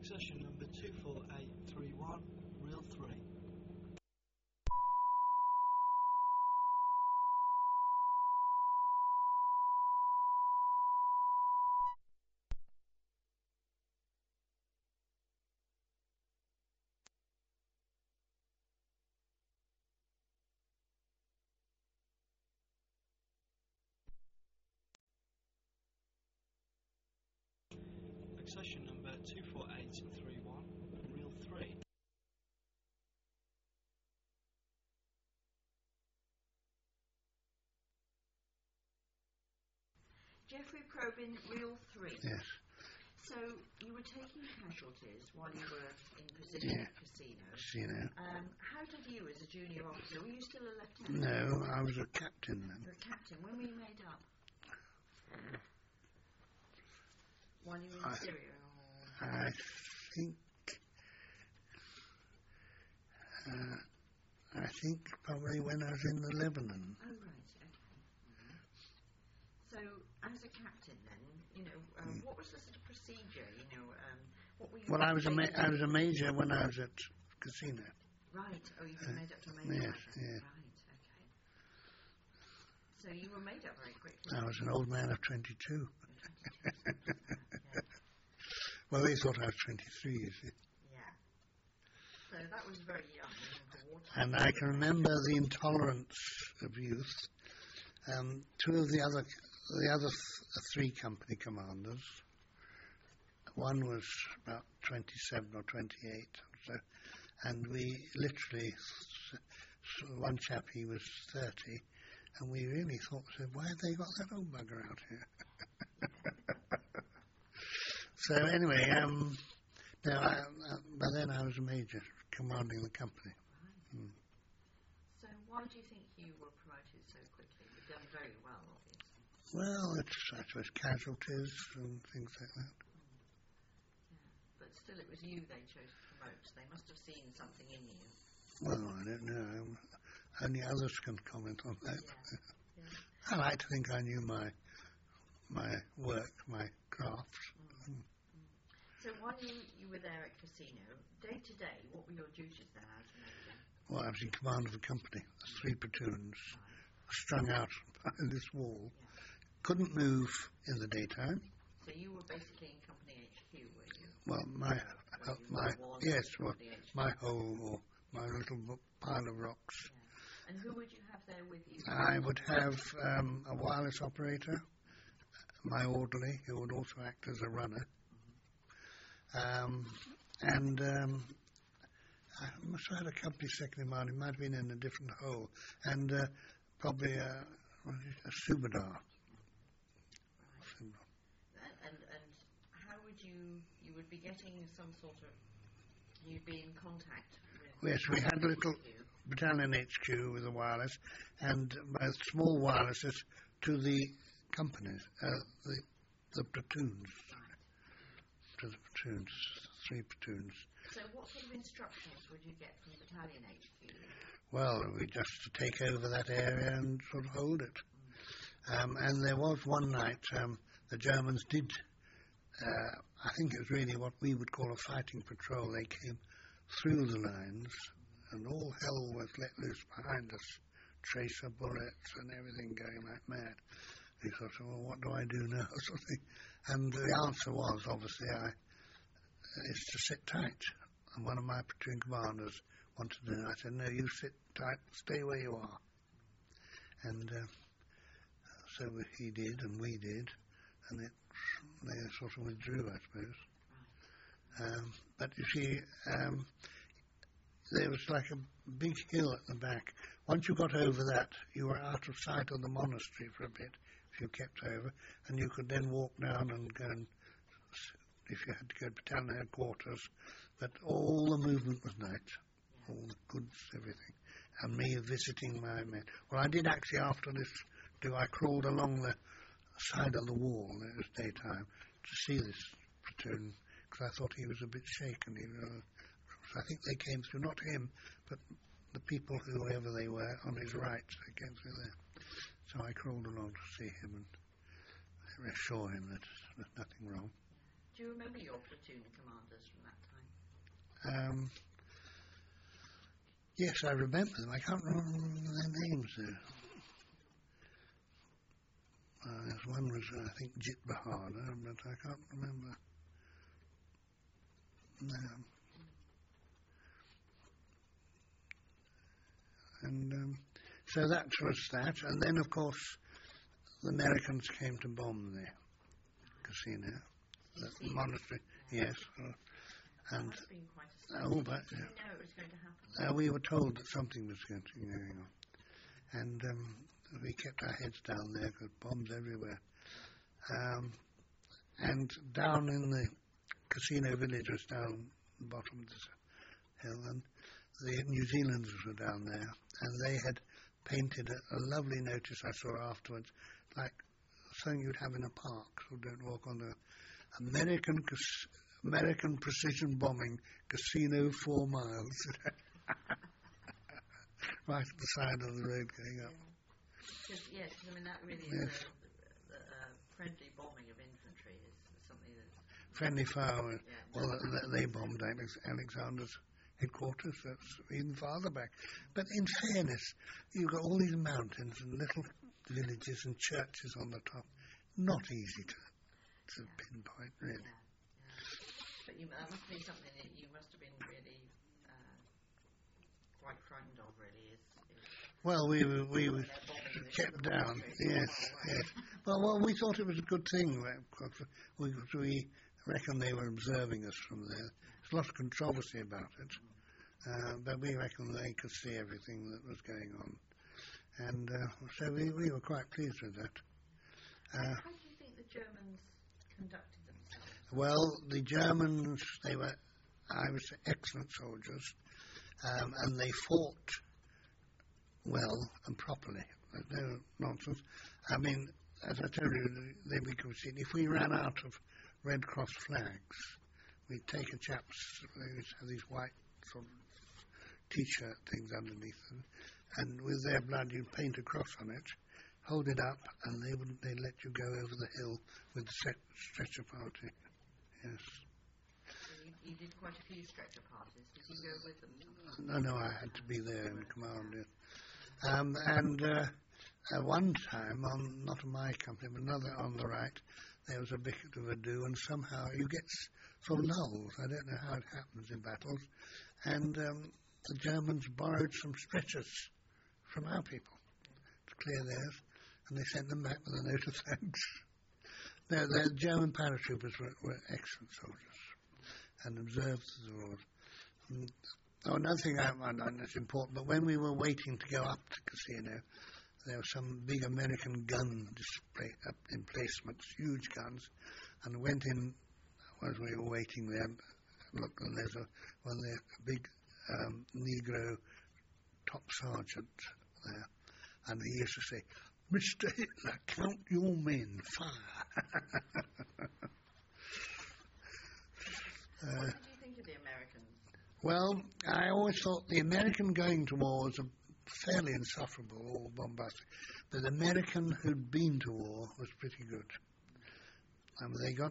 Accession number 24831, reel 3. Accession number 24831, reel 3. Jeffrey Probin, reel 3. Yes. So you were taking casualties while you were in Presidio Casino. Casino. How did you, as a junior officer, were you still a lieutenant? No, I was a captain then. You were a captain. When were you made up? While you were in Syria? I think probably when I was in the Lebanon. Oh, right, okay. So, as a captain then, what was the sort of procedure, what were you... Well, I was a major when I was at Casino. Right, oh, you've been made up to a major. Yes, yes. Right, okay. So you were made up very quickly. I was an old man of 22. Yeah. Well, they thought I was 23, you see. Yeah. So that was very young. And I can remember the intolerance of youth. Two of the other three company commanders. One was about 27 or 28, or so, and we literally, one chap, he was 30, and we really thought, why have they got that old bugger out here? So anyway, by then I was a major commanding the company. Right. So why do you think you were promoted so quickly? You've done very well, obviously. Well, I suppose casualties and things like that. Yeah. But still, it was you they chose to promote. They must have seen something in you. Well, I don't know. Only others can comment on that. Yeah. I like to think I knew my work, my craft. So while you were there at Casino, day to day, what were your duties there as a major? Well, I was in command of the company, 3 platoons, strung out behind this wall. Yeah. Couldn't move in the daytime. So you were basically in company HQ, were you? Well, my hole or my little pile of rocks. Yeah. And who would you have there with you? I would have a wireless operator, my orderly, who would also act as a runner. And I must have had a company second in mind. It might have been in a different hole. And probably a subadar. Right. And how would you would be getting some sort of, you'd be in contact with... Yes, we had a little battalion HQ with a wireless, and small wirelesses to the companies, the platoons. To the platoons, 3 platoons. So what sort of instructions would you get from battalion HQ? Well, we just to take over that area and sort of hold it. And there was one night, the Germans did, I think it was really what we would call a fighting patrol. They came through the lines, and all hell was let loose behind us. Tracer bullets and everything going like mad. We thought, well, what do I do now? Sort of thing. And the answer was, obviously, is to sit tight. And one of my platoon commanders wanted to do it. I said, no, you sit tight, stay where you are. And so he did, and we did, and they sort of withdrew, I suppose. But you see, there was like a big hill at the back. Once you got over that, you were out of sight of the monastery for a bit, if you kept over, and you could then walk down and go and, if you had to go to battalion headquarters, but all the movement was night, all the goods, everything, and me visiting my men. Well, I did actually, after this, I crawled along the side of the wall, it was daytime, to see this platoon, because I thought he was a bit shaken. I think they came through, not him, but the people, whoever they were, on his right, they came through there. So I crawled along to see him and reassure him that there's nothing wrong. Do you remember your platoon commanders from that time? Yes, I remember them. I can't remember their names though. One was, I think, Jit Bahadur, but I can't remember. And so that was that. And then, of course, the Americans came to bomb the casino, the monastery. Yes. That And must have been quite a but Did you know it was going to happen? we were told that something was going on, and we kept our heads down there because bombs everywhere. And down in the casino village was down the bottom of the hill, and the New Zealanders were down there, and they had painted a lovely notice I saw afterwards, like something you'd have in a park, so don't walk on the American precision bombing casino 4 miles. Right at the side of the road going up. Yes, I mean, that really is the friendly bombing of infantry is something that... Friendly fire. Well, they bombed Alexander's headquarters. That's even farther back. But in fairness, you've got all these mountains and little villages and churches on the top. Not easy to pinpoint, really. But that must be something that you must have been really quite frightened of, really. Well, we were kept down. Yes. Well, we thought it was a good thing. We reckon they were observing us from there. There's a lot of controversy about it, but we reckon they could see everything that was going on, and so we were quite pleased with that. How do you think the Germans conducted themselves? Well, the Germans, I would say, excellent soldiers, and they fought well and properly. There's no nonsense. I mean, as I told you, we could see, if we ran out of Red Cross flags, we'd take a chap's, they used to have these white sort of T-shirt things underneath them, and with their blood you'd paint a cross on it, hold it up, and they'd let you go over the hill with the stretcher party. Yes. So you did quite a few stretcher parties. Did you go with them? No, I had to be there in command. Yes. And at one time, not on my company, but another on the right, there was a bit of a do, and somehow you get sort of lulls. I don't know how it happens in battles. And the Germans borrowed some stretchers from our people to clear theirs, and they sent them back with a note of thanks. The German paratroopers were excellent soldiers and observed the rules. Another thing that's important, but when we were waiting to go up to casino, there were some big American gun display emplacements, huge guns, and went in as we were waiting there. Look, and there's a big Negro top sergeant there, and he used to say, "Mr. Hitler, count your men, fire." What did you think of the Americans? Well, I always thought the American going to war was fairly insufferable or bombastic, but the American who'd been to war was pretty good. They got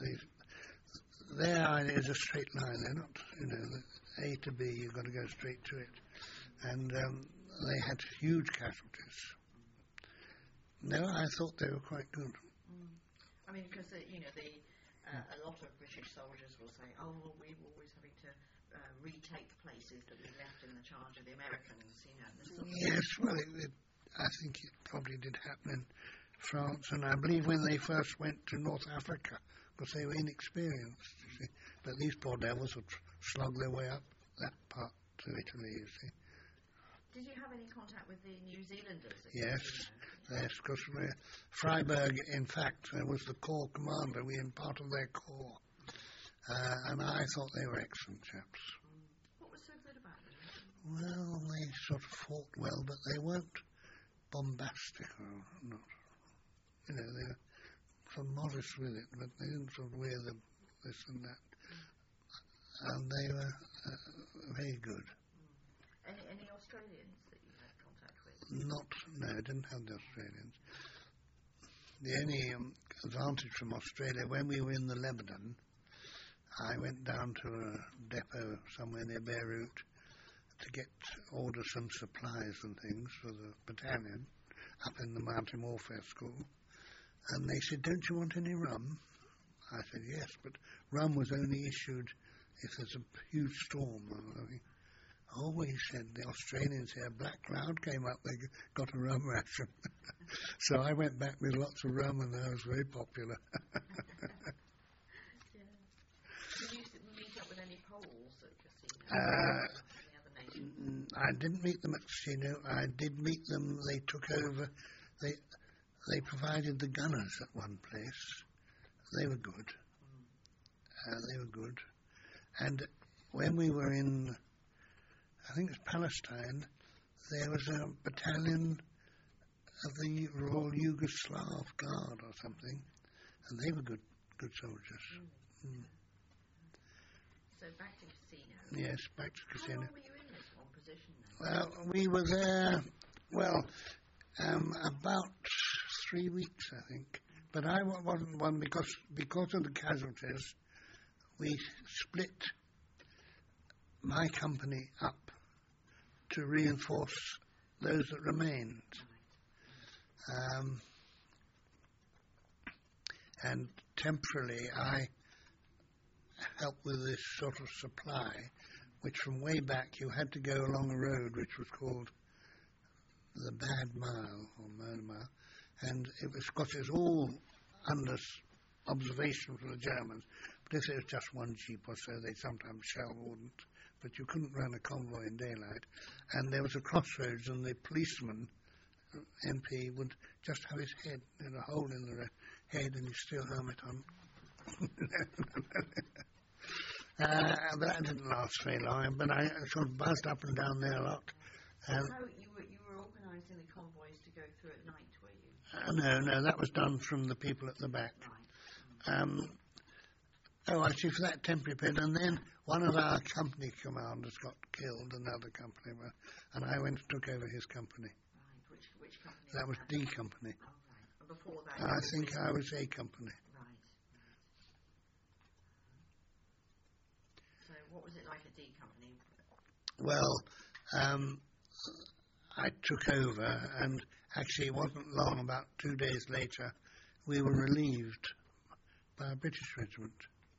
their idea is a straight line. They're not, A to B. You've got to go straight to it, and they had huge casualties. No, I thought they were quite good. I mean, because a lot of British soldiers will say, "Oh, well, we're always having to retake places that we left in the charge of the Americans." Yes, well, I think it probably did happen in France, and I believe when they first went to North Africa, because they were inexperienced, you see. But these poor devils would slog their way up that part to Italy, you see. Did you have any contact with the New Zealanders? Yes, because Freiberg, in fact, was the corps commander. We were part of their corps. And I thought they were excellent chaps. What was so good about them? Well, they sort of fought well, but they weren't bombastic or not. They were sort of modest with it, but they didn't sort of wear this and that. And they were very good. Any Australians that you had contact with? No, I didn't have the Australians. The only advantage from Australia, when we were in the Lebanon, I went down to a depot somewhere near Beirut to order some supplies and things for the battalion up in the Mountain Warfare School. And they said, "Don't you want any rum?" I said, "Yes, but rum was only issued if there's a huge storm." "Oh," he said, "the Australians here, black cloud came up, they got a rum ration." So I went back with lots of rum, and I was very popular. Did you meet up with any Poles at Casino? Any other nations? I didn't meet them at Casino. I did meet them. They took over. They provided the gunners at one place. They were good. They were good. And when we were in, I think it was Palestine, there was a battalion of the Royal Yugoslav Guard or something, and they were good soldiers. So back to Casino. Yes, back to Casino. How long were you in this one position then? Well, we were there, about 3 weeks, I think. But I wasn't one because of the casualties. We split my company up to reinforce those that remained. And temporarily I helped with this sort of supply, which from way back you had to go along a road which was called the Bad Mile, or Murder Mile, and it was all under observation from the Germans. But if it was just one jeep or so, they sometimes shell wouldn't. But you couldn't run a convoy in daylight. And there was a crossroads, and the policeman, MP, would just have his head in a hole in the head and his steel helmet on. But that didn't last very long. But I sort of buzzed up and down there a lot. So you were organising the convoys to go through at night, were you? No, that was done from the people at the back. Right. Actually, for that temporary period, and then one of our company commanders got killed, another company, and I went and took over his company. Right. Which company? That was D Company. Oh, right. And before that? I think I was A Company. Right. So what was it like at D Company? Well, I took over, and actually it wasn't long, about 2 days later, we were relieved by a British regiment.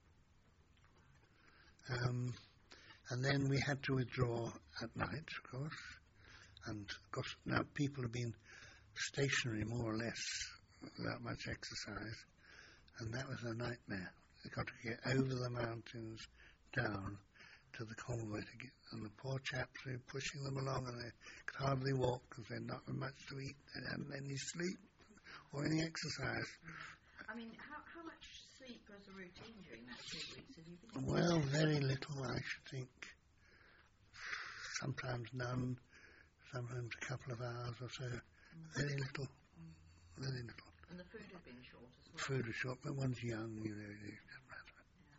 And then we had to withdraw at night, of course. And of course now people have been stationary more or less without much exercise, and that was a nightmare. They got to get over the mountains down to the convoy to get, and the poor chaps were pushing them along, and they could hardly walk because they had not had much to eat. They hadn't any sleep or any exercise. I mean, how much sleep was the routine during that 2 weeks? Have you been? Well, very little, I should think. Sometimes none, sometimes a couple of hours or so. Very little, very little. And the food had been short as well? Food was short, but one's young, it doesn't matter.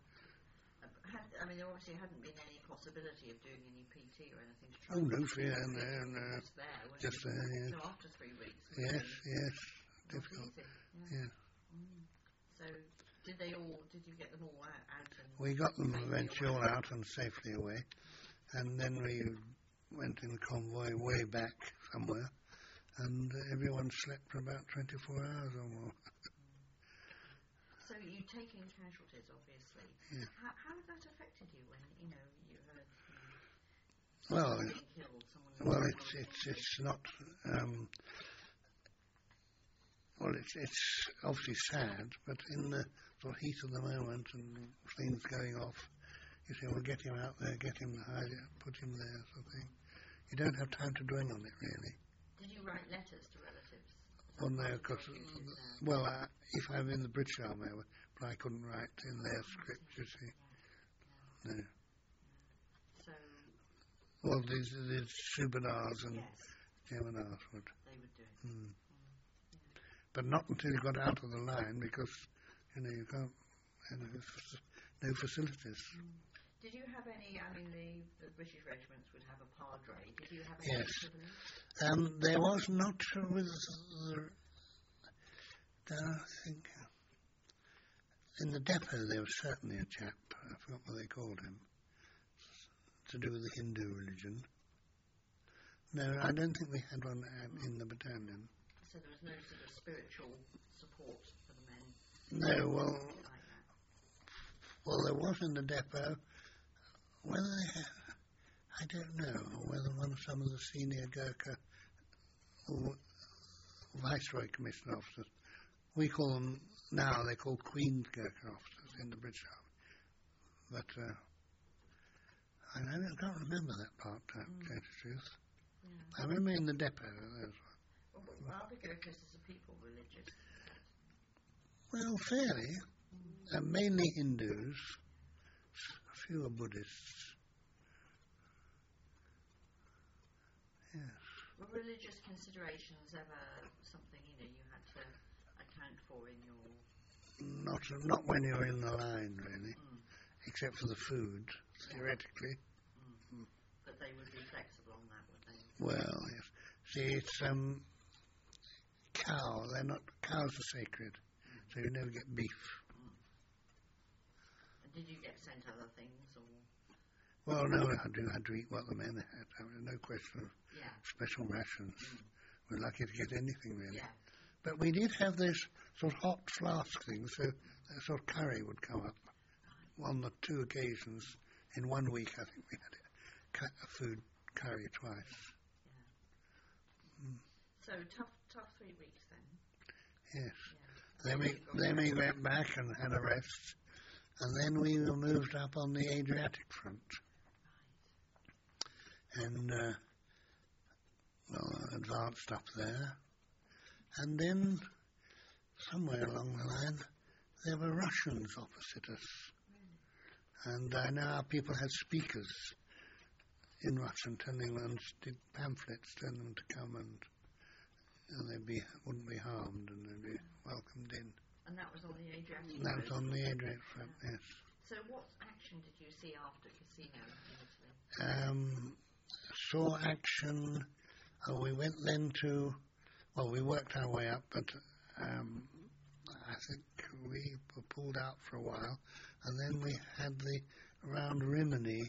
There obviously hadn't been any possibility of doing any PT or anything to try. Oh, no fear, no. Just there, yes. So after 3 weeks? Yes, difficult. Yeah. So did you get them all out? We got them eventually all out and safely away, and then we went in convoy way back somewhere, and everyone slept for about 24 hours or more. So you'd taken casualties, obviously. Yeah. How had that affected you when you heard Well, someone being killed? it's not. It's obviously sad, but in the sort of heat of the moment and things going off, you say, well, get him out there, get him hide it, put him there, sort of thing. You don't have time to dwell on it, really. Did you write letters to relatives? Well, no, because, if I'm in the British Army, but I couldn't write in their script, you see. No. So... Well, these Subadars and Jemadars would. They would do it. But not until you got out of the line, because, you can't, no facilities. Did you have any, the British regiments would have a padre. Did you have any? Yes. There was not with the, I think, in the depot there was certainly a chap, I forgot what they called him, to do with the Hindu religion. No, I don't think we had one in the battalion. So there was no sort of spiritual support for the men? No, well, Like that? well, there was in the depot. Whether they had, I don't know, or whether some of the senior Gurkha or Viceroy Commission officers, we call them now, they're called Queen's Gurkha officers in the British Army. But I can't remember that part, to tell you the truth. Yeah. I remember in the depot. Well, are the Gurkhas as a people religious? Well, fairly. Mainly Hindus, a few are Buddhists. Yes. Were religious considerations ever something you had to account for in your? Not when you're in the line, really, except for the food, theoretically. But they would be flexible on that, would they? Well, yes. See, it's cow. Cows are sacred, so you never get beef. And did you get sent other things, or? Well, no, I had to eat what the men had. I mean, no question of special rations. We're lucky to get anything, really. Yeah. But we did have those sort of hot flask things, so a sort of curry would come up on the 2 occasions. In 1 week, I think we had a food curry twice. Yeah. So tough 3 weeks then. Yes. Yeah. Then we went back and had a rest, and then we were moved up on the Adriatic front. And advanced up there, and then somewhere along the line there were Russians opposite us, and I know our people had speakers in Russian telling them, did pamphlets telling them to come and they wouldn't be harmed and they'd be welcomed in. And that was on the Adriatic. That was on the Adriatic front, yes. So what action did you see after Cassino in Italy? Saw action. We went then to, we worked our way up, but I think we were pulled out for a while, and then we had around Rimini,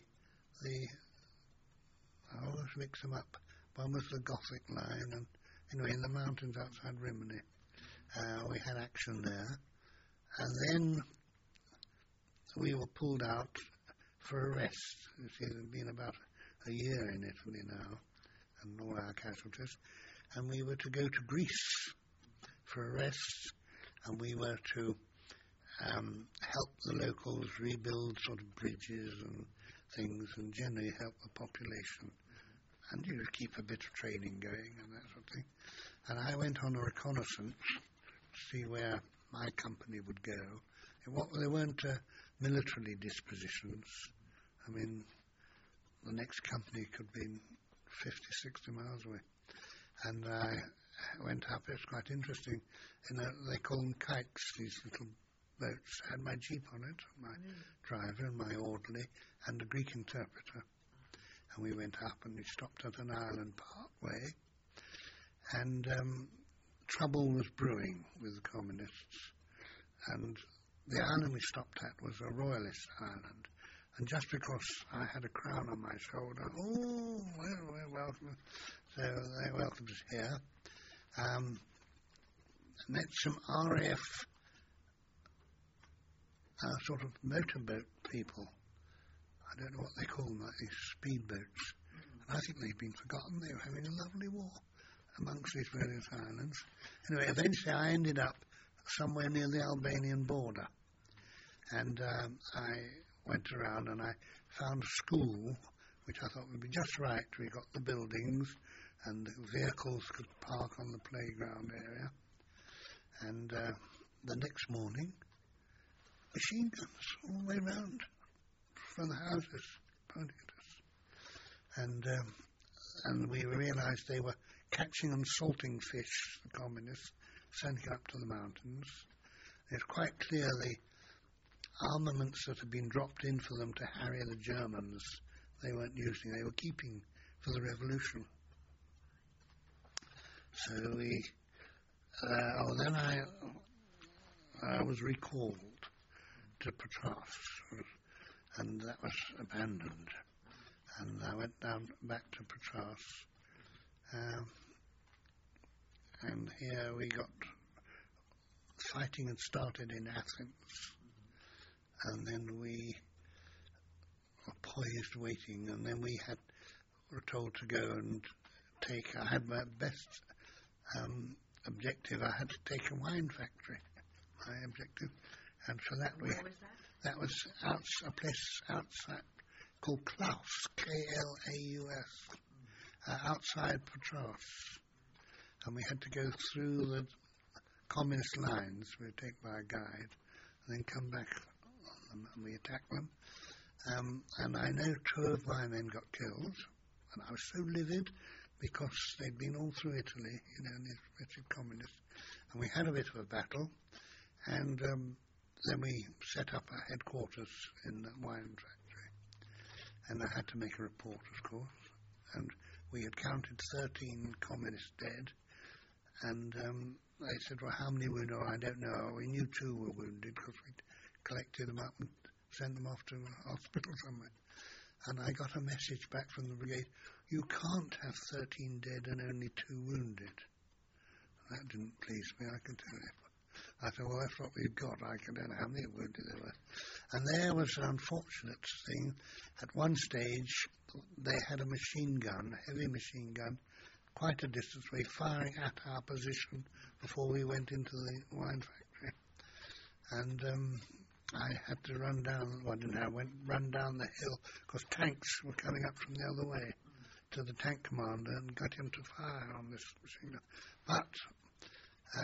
I always mix them up. One was the Gothic line, and anyway, in the mountains outside Rimini, we had action there, and then we were pulled out for a rest. You see, it had been about a year in Italy now, and all our casualties, and we were to go to Greece for a rest, and we were to help the locals rebuild sort of bridges and things, and generally help the population, and keep a bit of training going and that sort of thing. And I went on a reconnaissance to see where my company would go. They weren't militarily dispositions. I mean, the next company could be 50, 60 miles away. And I went up, it's quite interesting, they call them kikes, these little boats. I had my jeep on it, my driver and my orderly, and a Greek interpreter. And we went up and we stopped at an island part way. And trouble was brewing with the communists. And the island we stopped at was a royalist island. And just because I had a crown on my shoulder, we're welcome. So they welcomed us here. Met some RAF sort of motorboat people. I don't know what they call them, like these speedboats. And I think they've been forgotten. They were having a lovely war amongst these various islands. Anyway, eventually I ended up somewhere near the Albanian border. And I went around and I found a school which I thought would be just right. We got the buildings and the vehicles could park on the playground area. And the next morning, machine guns all the way round from the houses pointing at us. And we realised they were catching and salting fish, the communists, sending up to the mountains. It's quite clear the armaments that had been dropped in for them to harry the Germans, they weren't using, they were keeping for the revolution. So then I was recalled, to Patras, and that was abandoned. And I went down back to Patras, and here we got fighting had started in Athens, and then we were poised waiting, and then were told to go and take. I had my best objective. I had to take a wine factory. My objective, and for that Where was that? that was a place outside called Klaus, Klaus, outside Patras, and we had to go through the communist lines. We would take by a guide, and then come back on them, and we attacked them. And I know 2 of my men got killed, and I was so livid because they'd been all through Italy, these wretched communists, and we had a bit of a battle, and then we set up our headquarters in the wine factory, and I had to make a report, of course, and we had counted 13 communists dead, and they said, well, how many wounded? Oh, I don't know. We knew 2 were wounded because we'd collected them up and sent them off to a hospital somewhere. And I got a message back from the brigade, you can't have 13 dead and only 2 wounded. That didn't please me, I can tell you. I said, well, that's what we've got. I don't know how many wounded there were. And there was an unfortunate thing. At one stage, they had a machine gun, a heavy machine gun, quite a distance away, firing at our position before we went into the wine factory. And I had to run down, run down the hill, because tanks were coming up from the other way to the tank commander and got him to fire on this machine gun. But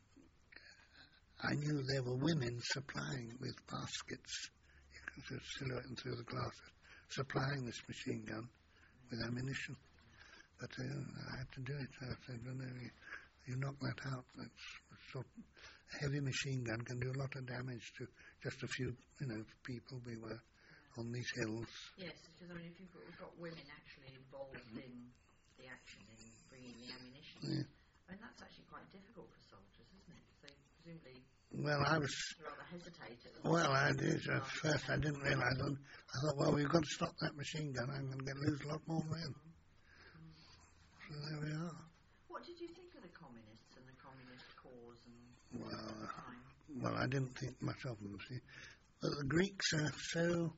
I knew there were women supplying with baskets, you could just silhouette them through the glasses, supplying this machine gun with ammunition. But I had to do it. I said, well, no, you knock that out. A heavy machine gun can do a lot of damage to just a few, people. We were on these hills. Yes, because if you've got women actually involved in the action, in bringing the ammunition, Yeah. That's actually quite difficult for soldiers, isn't it? So presumably Well, I was... rather hesitate at the Well, I did. At first I didn't realise it. I thought, well, we've got to stop that machine gun. I'm going to lose a lot more men. So there we are. What did you think of the communists and the communist cause and time? Well, I didn't think much of them, see. But the Greeks are so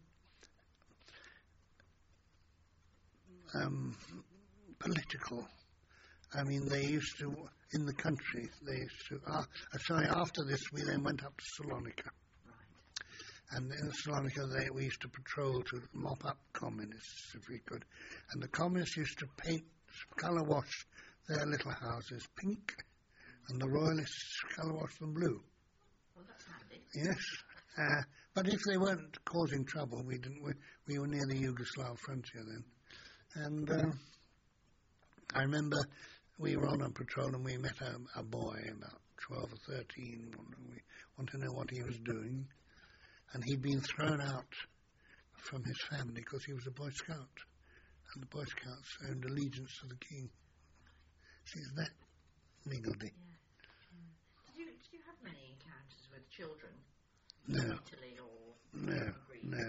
political. I mean, they used to, in the country, after this we then went up to Salonika. Right. And in Salonika we used to patrol to mop up communists if we could. And the communists used to colour wash their little houses pink, and the royalists colour wash them blue. Well, that's handy. Yes. But if they weren't causing trouble, we were near the Yugoslav frontier then. And I remember we were on a patrol and we met a boy about 12 or 13. We wanted to know what he was doing. And he'd been thrown out from his family because he was a Boy Scout. And the Boy Scouts owned allegiance to the king. See, it's that niggly. Yeah. Did you have many encounters with children? No. In Italy or Greece? No.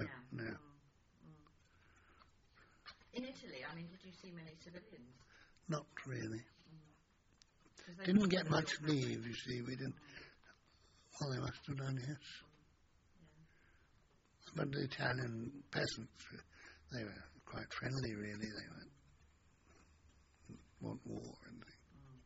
In Italy, did you see many civilians? Not really. Didn't get much leave, you see. We didn't. Well, they must have done, yes. Yeah. But the Italian peasants, they were quite friendly, really. They weren't want war or anything.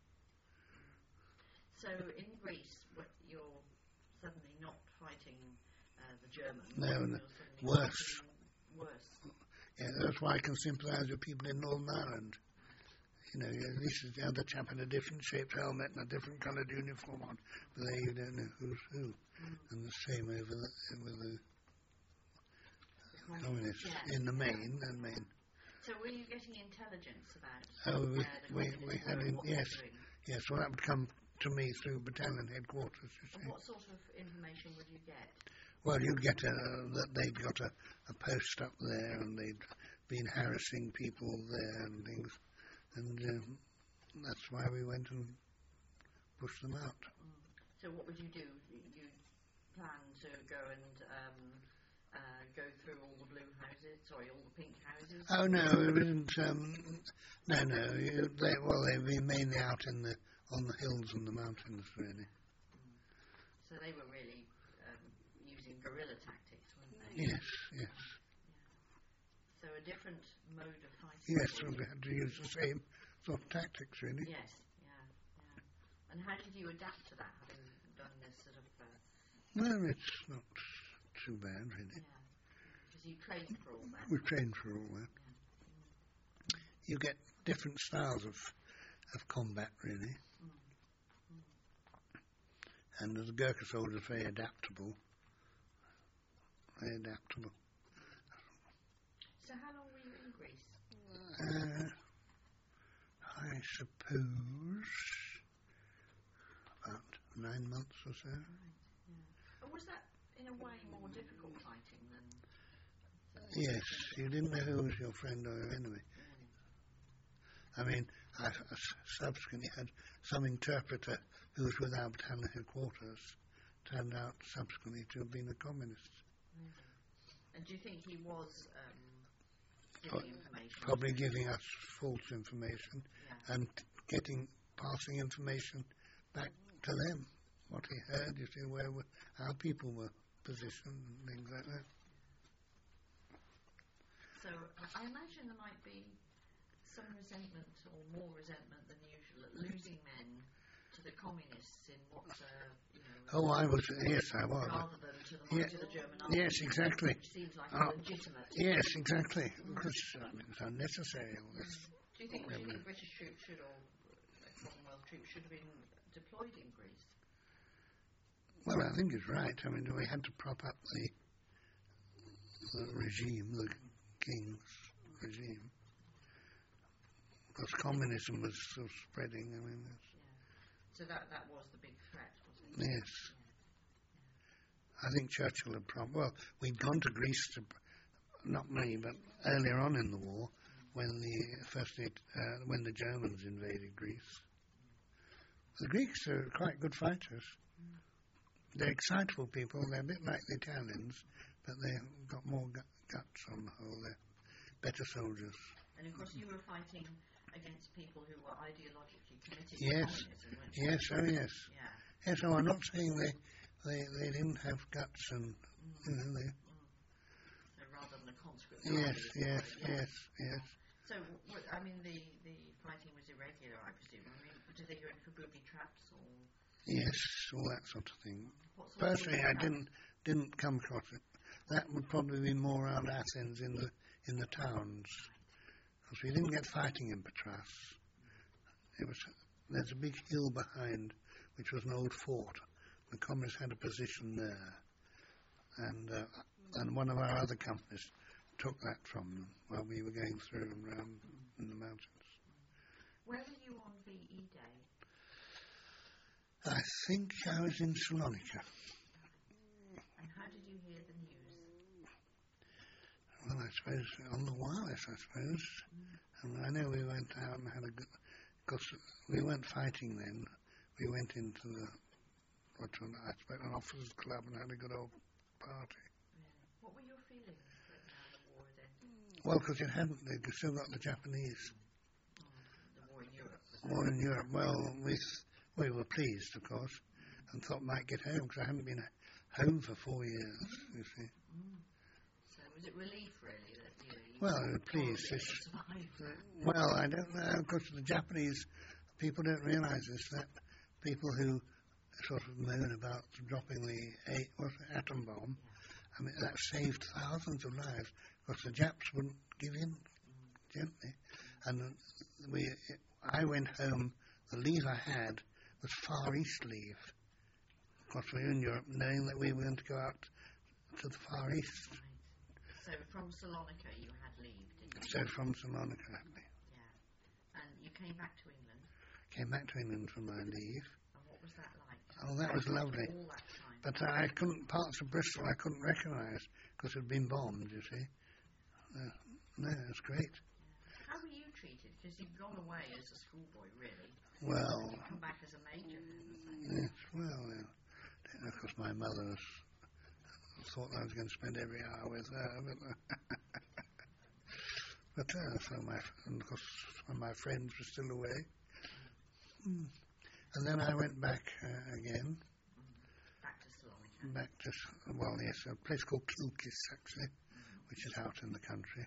So in Greece, you're suddenly not fighting the Germans. No, worse. Yeah, that's why I can sympathise with people in Northern Ireland. At least the other chap had a different shaped helmet and a different coloured uniform on, but there you don't know who's who. And the same with the communists in the main. So were you getting intelligence about? Oh, we had yes. Well, that would come to me through battalion headquarters. You see. And what sort of information would you get? Well, you'd get that they'd got a post up there and they'd been harassing people there and things. And that's why we went and pushed them out. So what would you do? You plan to go and go through all the blue houses, sorry, all the pink houses? Oh no, it wasn't. No. They've been mainly out on the hills and the mountains, really. So they were really using guerrilla tactics, weren't they? Yes. Yeah. So a different mode of fighting. Yes, so we had to use the same sort of tactics, really. Yes, yeah. And how did you adapt to that, having done this sort of... Well, it's not too bad, really. Yeah, because you trained for all that. We trained for all that. Yeah. You get different styles of combat, really. And the Gurkha soldiers are very adaptable. Very adaptable. So how long were you in Greece? I suppose about 9 months or so. Right, yeah. And was that, in a way, more difficult fighting than... Yes, you didn't know who was your friend or your enemy. I mean, I subsequently had some interpreter who was with our battalion headquarters, turned out subsequently to have been a communist. Really? And do you think he was giving information? Probably giving us false information, Yeah. and passing information back to them. What he heard, you see, where our people were positioned and things like that. So I imagine there might be some resentment, or more resentment than usual, at losing men to the communists in what, Oh, I was. Yes, I was. rather than to the might of the German army. Yes, exactly. Which seems like legitimate. Yes, exactly. Because it's unnecessary. All this. Do you think British troops should, or Commonwealth troops should have been deployed in Greece? Well, I think it's right. I mean, we had to prop up the regime, the king's regime, because communism was so spreading. I mean, so that was the big threat, wasn't it? yes. I think Churchill had well, we'd gone to Greece not me, but earlier on in the war, when the Germans invaded Greece. The Greeks are quite good fighters. They're excitable people. They're a bit like the Italians, but they've got more guts on the whole. They're better soldiers. And of course, you were fighting against people who were ideologically committed Yes. to communism, weren't you? Yes, oh yes. Yeah. Yes, oh, I'm not saying they didn't have guts and, So rather than a conscript yes. So, I mean, the fighting was irregular, I presume. I mean, did they go in for booby traps or... Yes, all that sort of thing. What sort of Personally, I didn't come across it. That would probably be more around Athens in the towns, because we didn't get fighting in Patras. There's a big hill behind, which was an old fort. The communists had a position there, and one of our other companies took that from them while we were going through and round in the mountains. Where were you on VE Day? I think I was in Salonika. And how did you hear the news? Well, I suppose on the wireless, I suppose. And I know we went out and had a good... Because we weren't fighting then. We went into I suppose an officers' club and had a good old party. Really? What were your feelings when the war had ended? Well, because they'd still got the Japanese. The war in Europe? War in Europe. Well, we were pleased, of course, and thought might get home, because I hadn't been home for 4 years, you see. So was it relief, really, that you Well, we were pleased. Well, I don't know, because the Japanese people don't realise this, that people who sort of moan about dropping the atom bomb, I mean, that saved thousands of lives, because the Japs wouldn't give in gently. And I went home, the leave I had was Far East leave. Of course, we were in Europe, knowing that we were going to go out to the Far East. Right. So from Salonika you had leave, didn't you? So from Salonika, Yeah. And you came back to England? Came back to England for my leave. And what was that like? Oh, that was lovely. All that time? But parts of Bristol I couldn't recognise, because it had been bombed, you see. No, it was great. Yeah. How were you treated? Because you'd gone away as a schoolboy, really. Well... You come back as a major, for heaven's sake. Yes, well, of course my mother was thought I was going to spend every hour with her, but and of course my friends were still away. And then I went back again. Back to Saloniki. Back to, well, yes, a place called Kilkis, actually, which is out in the country.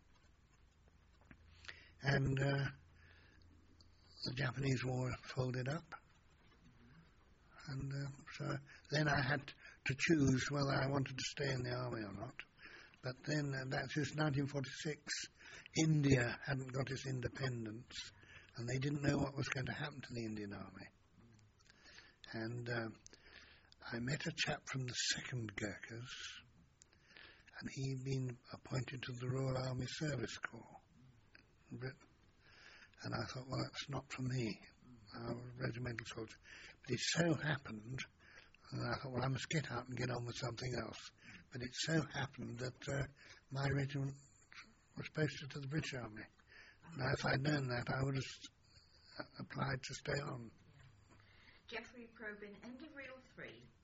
And the Japanese war folded up. And so then I had to choose whether I wanted to stay in the army or not. But then, that's just 1946, India hadn't got its independence, and they didn't know what was going to happen to the Indian Army. And I met a chap from the 2nd Gurkhas, and he'd been appointed to the Royal Army Service Corps in Britain. And I thought, well, that's not for me. I was a regimental soldier. But it so happened, and I thought, well, I must get out and get on with something else. But it so happened that my regiment was posted to the British Army. Now, if I'd known that, I would have applied to stay on. Geoffrey Probyn, end of reel 3.